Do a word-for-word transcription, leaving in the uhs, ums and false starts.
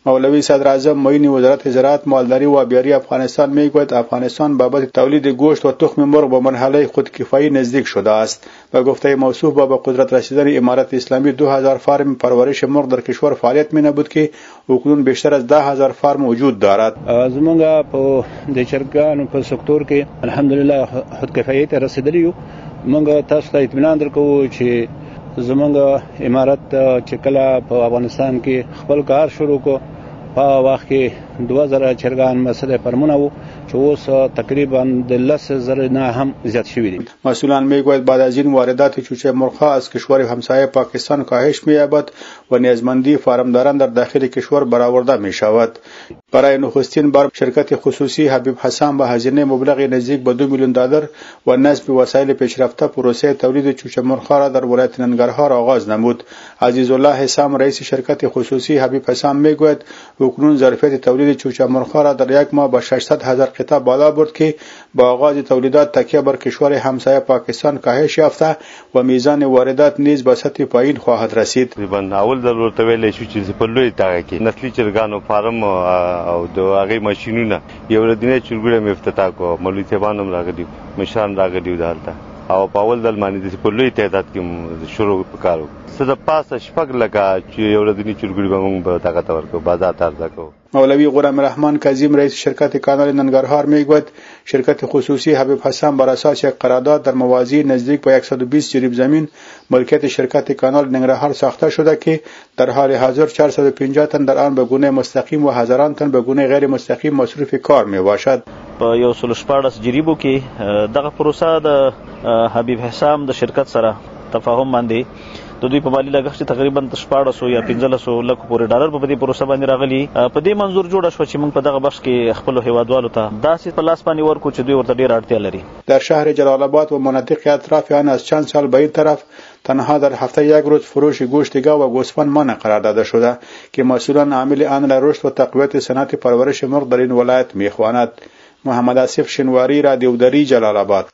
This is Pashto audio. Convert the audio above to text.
مولوی صدر اعظم معین وزارت زراعت، مالداری و آبیاری افغانستان میگوید افغانستان بابت تولید گوشت و تخم مرغ به مرحله خودکفایی نزدیک شده است. به گفته موصوف با به قدرت رسیدن امارت اسلامی دو هزار فارم پرورش مرغ در کشور فعالیت مینبود که اکنون بیشتر از ده هزار فارم وجود دارد. زمونږ په د چرګانو په سکتور کې الحمدلله خودکفایی ته رسیدلی یو. موږ تاسو ته اطمینان درکوو چې زمونږ امارت چې کله په افغانستان کې خپل کار شروع کو په وخت کې دوه زره چرګان مسله فرمونه وو چې اوس تقریبا د لس زره نه هم زیات شوی دي. مسئولان میگوید بعد از این واردات چوچه مرغ‌ها از کشور همسایه پاکستان کاهش می‌یابد و نیازمندی فارمداران در داخل کشور برآورده می‌شود. برای نخستین بار شرکت خصوصی حبیب حسن با هزینه مبلغ نزدیک به دو میلیون دلار و نصب وسایل پیشرفته پروسه تولید چوچه مرغ‌ها را در ولایت ننگرهار آغاز نمود. عزیزالله حسام رئیس شرکت خصوصی حبیب حسن میگوید اکنون ظرفیت تولید چوچه مرغ‌ها را در یک ماه به ششصد هزار قطعه بالا برد که با آغاز تولیدات تکیه بر کشور همسایه پاکستان کاهش یافته و میزان واردات نیز به سطح پایین خواهد رسید. تقریبا اول ضرورت ویلې شو چې په لوی تاګه کې نسلي چرګانو فارم او د هغه ماشینونه یو ورځنی چرګوړه مفتتح کو مولوی صاحبانو راغلي مشران راغلي دالته او په اول دل باندې د په لوی تعداد کې شروع وکړو. څه د پاسه شپږ لکه چې یو ورځنی چرګوړي به موږ به طاقت ورکو بازار ترځه کو. مولوی غلام رحمان کاظم رئیس شرکت کانال ننگرهار میگوید شرکت خصوصی حبیب حسن بر اساس یک قرارداد در موازی نزدیک به صد و بیست جریب زمین ملکیت شرکت کانال ننگرهار ساخته شده که در حال حاضر چهارصد و پنجاه تن در آن به گونه مستقیم و هزاران تن به گونه غیر مستقیم مصروف کار می باشد. په یو سل شپاړس جریبو کې دغه پروسه د حبیب حسام د شرکت سره تفاهم باندې د دوی په مالی لګښت تقریبا شپاړس یا پنځلس لک پورې ډالر په دې پروسه باندې راغلي. په دې منظور جوړه شو چې موږ په دغه بخش کې خپل هیوادوالو ته داسې په لاس باندې ورکو چې دوی ورته ډیر اړتیا لري. در شهر جلال آباد و مناطق اطراف آن از چند سال به این طرف تنها در هفته یک روز فروش گوشت گاو و گوسفند منع قرار داده شده که مسئولان عامل آن را رشد و تقویت صنعت پرورش مرغ در این ولایت میخواند. محمد آصف شنواری، رادیو دری، جلال آباد.